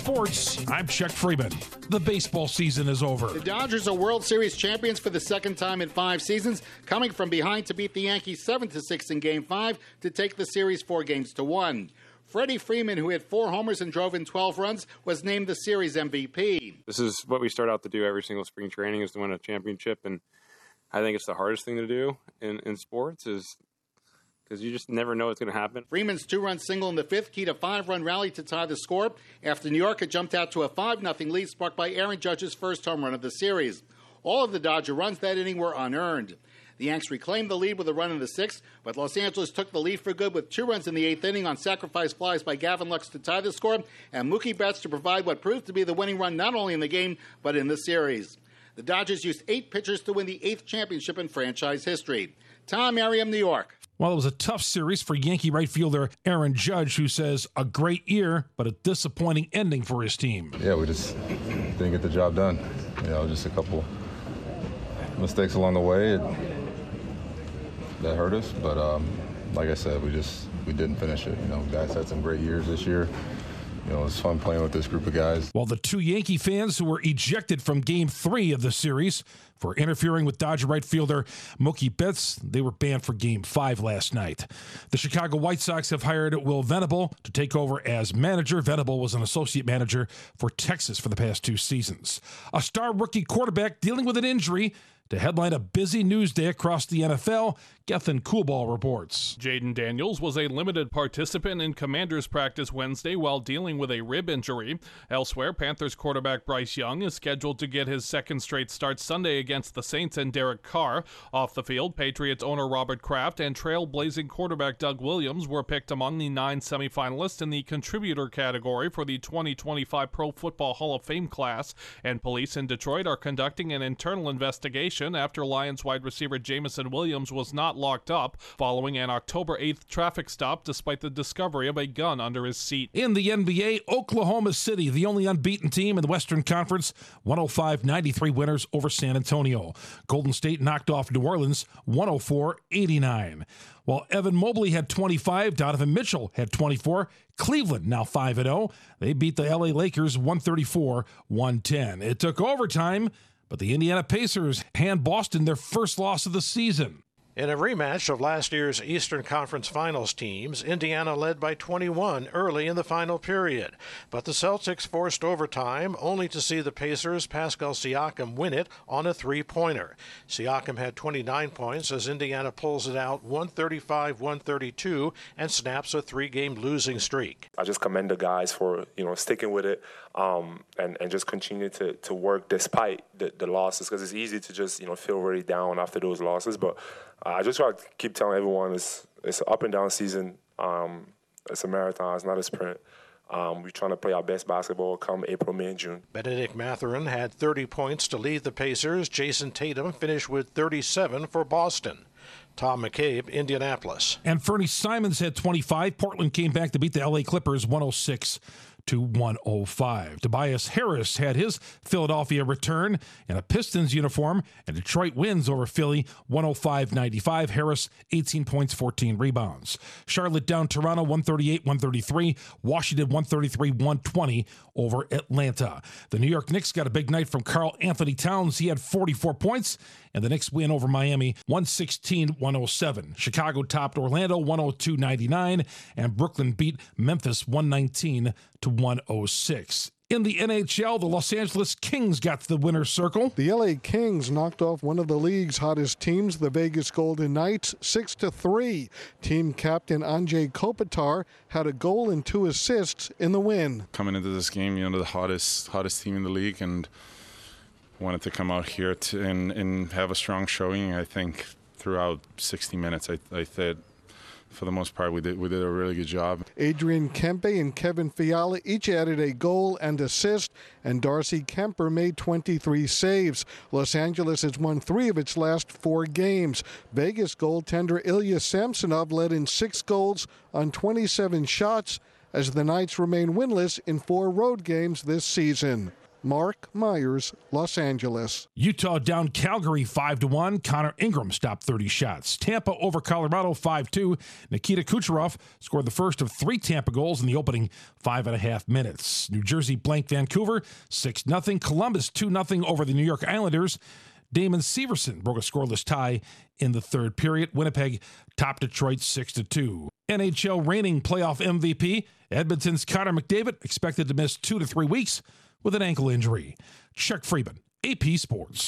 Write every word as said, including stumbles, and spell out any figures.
Sports, I'm Chuck Freeman. The baseball season is over. The Dodgers are World Series champions for the second time in five seasons, coming from behind to beat the Yankees seven to six in Game five to take the series four games to one. Freddie Freeman, who hit four homers and drove in twelve runs, was named the series M V P. This is what we start out to do every single spring training, is to win a championship, and I think it's the hardest thing to do in, in sports is because you just never know what's going to happen. Freeman's two-run single in the fifth keyed a five-run rally to tie the score after New York had jumped out to a five nothing lead sparked by Aaron Judge's first home run of the series. All of the Dodger runs that inning were unearned. The Yanks reclaimed the lead with a run in the sixth, but Los Angeles took the lead for good with two runs in the eighth inning on sacrifice flies by Gavin Lux to tie the score and Mookie Betts to provide what proved to be the winning run not only in the game but in the series. The Dodgers used eight pitchers to win the eighth championship in franchise history. Tom Merriam, New York. Well, it was a tough series for Yankee right fielder Aaron Judge, who says a great year, but a disappointing ending for his team. Yeah, we just didn't get the job done. You know, just a couple mistakes along the way it, that hurt us. But um, like I said, we just we didn't finish it. You know, guys had some great years this year. You know, it was fun playing with this group of guys. While the two Yankee fans who were ejected from Game three of the series for interfering with Dodger right fielder Mookie Betts, they were banned for Game five last night. The Chicago White Sox have hired Will Venable to take over as manager. Venable was an associate manager for Texas for the past two seasons. A star rookie quarterback dealing with an injury to headline a busy news day across the N F L. Gethin Coolball reports. Jaden Daniels was a limited participant in Commanders practice Wednesday while dealing with a rib injury. Elsewhere, Panthers quarterback Bryce Young is scheduled to get his second straight start Sunday against the Saints and Derek Carr. Off the field, Patriots owner Robert Kraft and trailblazing quarterback Doug Williams were picked among the nine semifinalists in the contributor category for the twenty twenty-five Pro Football Hall of Fame class, and police in Detroit are conducting an internal investigation after Lions wide receiver Jameson Williams was not locked up following an October eighth traffic stop despite the discovery of a gun under his seat. In the N B A, Oklahoma City, the only unbeaten team in the Western Conference, one oh five ninety-three winners over San Antonio. Golden State knocked off New Orleans one oh four eighty-nine. While Evan Mobley had twenty-five, Donovan Mitchell had twenty-four. Cleveland now five and oh. They beat the L A Lakers one thirty-four one ten. It took overtime, but the Indiana Pacers hand Boston their first loss of the season. In a rematch of last year's Eastern Conference Finals teams, Indiana led by twenty-one early in the final period. But the Celtics forced overtime, only to see the Pacers' Pascal Siakam win it on a three-pointer. Siakam had twenty-nine points as Indiana pulls it out one thirty-five one thirty-two and snaps a three-game losing streak. I just commend the guys for, you know, sticking with it um, and, and just continue to, to work despite the, the losses, because it's easy to just, you know, feel really down after those losses. But I just want to keep telling everyone it's it's an up and down season. Um, it's a marathon. It's not a sprint. Um, we're trying to play our best basketball come April, May, and June. Benedict Mathurin had thirty points to lead the Pacers. Jason Tatum finished with thirty-seven for Boston. Tom McCabe, Indianapolis. And Fernie Simons had twenty-five. Portland came back to beat the L A Clippers one oh six to one oh five. Tobias Harris had his Philadelphia return in a Pistons uniform, and Detroit wins over Philly one oh five ninety-five. Harris, eighteen points, fourteen rebounds. Charlotte down Toronto one thirty-eight one thirty-three. Washington one thirty-three one twenty over Atlanta. The New York Knicks got a big night from Karl Anthony Towns. He had forty-four points, and the Knicks win over Miami one sixteen one oh seven. Chicago topped Orlando one oh two ninety-nine, and Brooklyn beat Memphis one nineteen to one oh six. In the N H L, the Los Angeles Kings got to the winner's circle. The L A Kings knocked off one of the league's hottest teams, the Vegas Golden Knights, six to three. Team captain Anze Kopitar had a goal and two assists in the win. Coming into this game, you know, the hottest hottest team in the league, and wanted to come out here to, and, and have a strong showing. I think throughout sixty minutes, I, I thought, for the most part, we did we did a really good job. Adrian Kempe and Kevin Fiala each added a goal and assist, and Darcy Kemper made twenty-three saves. Los Angeles has won three of its last four games. Vegas goaltender Ilya Samsonov led in six goals on twenty-seven shots as the Knights remain winless in four road games this season. Mark Myers, Los Angeles. Utah down Calgary five to one. Connor Ingram stopped thirty shots. Tampa over Colorado five two. Nikita Kucherov scored the first of three Tampa goals in the opening five and a half minutes. New Jersey blanked Vancouver six nothing. Columbus two nothing over the New York Islanders. Damon Severson broke a scoreless tie in the third period. Winnipeg topped Detroit six to two. N H L reigning playoff M V P Edmonton's Connor McDavid expected to miss two to three weeks with an ankle injury. Chuck Freeman, A P Sports.